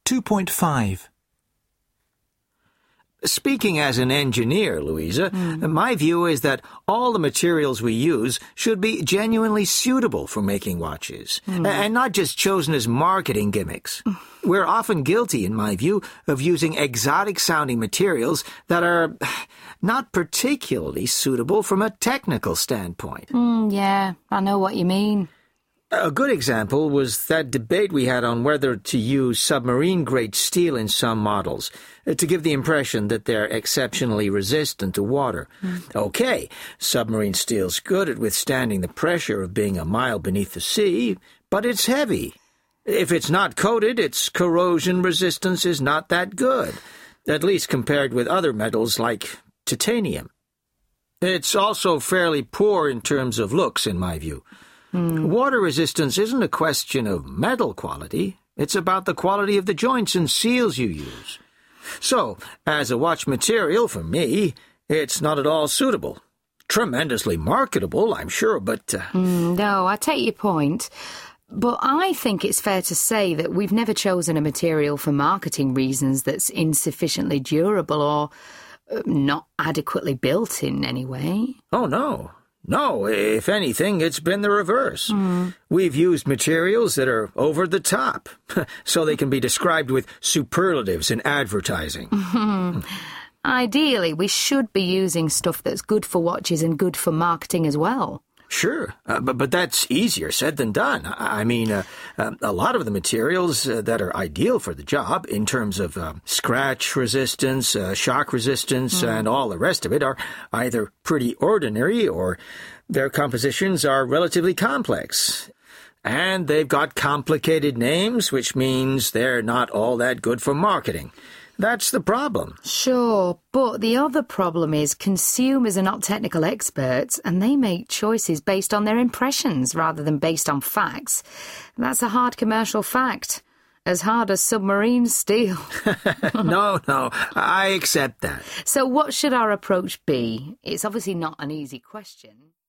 2.5. Speaking as an engineer, Louisa, my view is that all the materials we use should be genuinely suitable for making watches, and not just chosen as marketing gimmicks. We're often guilty, in my view, of using exotic-sounding materials that are not particularly suitable from a technical standpoint. Yeah, I know what you mean. A good example was that debate we had on whether to use submarine-grade steel in some models to give the impression that they're exceptionally resistant to water. Okay, submarine steel's good at withstanding the pressure of being a mile beneath the sea, but it's heavy. If it's not coated, its corrosion resistance is not that good, at least compared with other metals like titanium. It's also fairly poor in terms of looks, in my view. Water resistance isn't a question of metal quality. It's about the quality of the joints and seals you use. So, as a watch material, for me, it's not at all suitable. Tremendously marketable, I'm sure, but... No, I take your point. But I think it's fair to say that we've never chosen a material for marketing reasons that's insufficiently durable or not adequately built in any way. Oh, no. No, if anything, it's been the reverse. We've used materials that are over the top, so they can be described with superlatives in advertising. Ideally, we should be using stuff that's good for watches and good for marketing as well. Sure, but that's easier said than done. I mean, a lot of the materials that are ideal for the job in terms of scratch resistance, shock resistance, and all the rest of it are either pretty ordinary or their compositions are relatively complex. And they've got complicated names, which means they're not all that good for marketing. That's the problem. Sure, but the other problem is consumers are not technical experts and they make choices based on their impressions rather than based on facts. That's a hard commercial fact. As hard as submarine steel. No, I accept that. So what should our approach be? It's obviously not an easy question.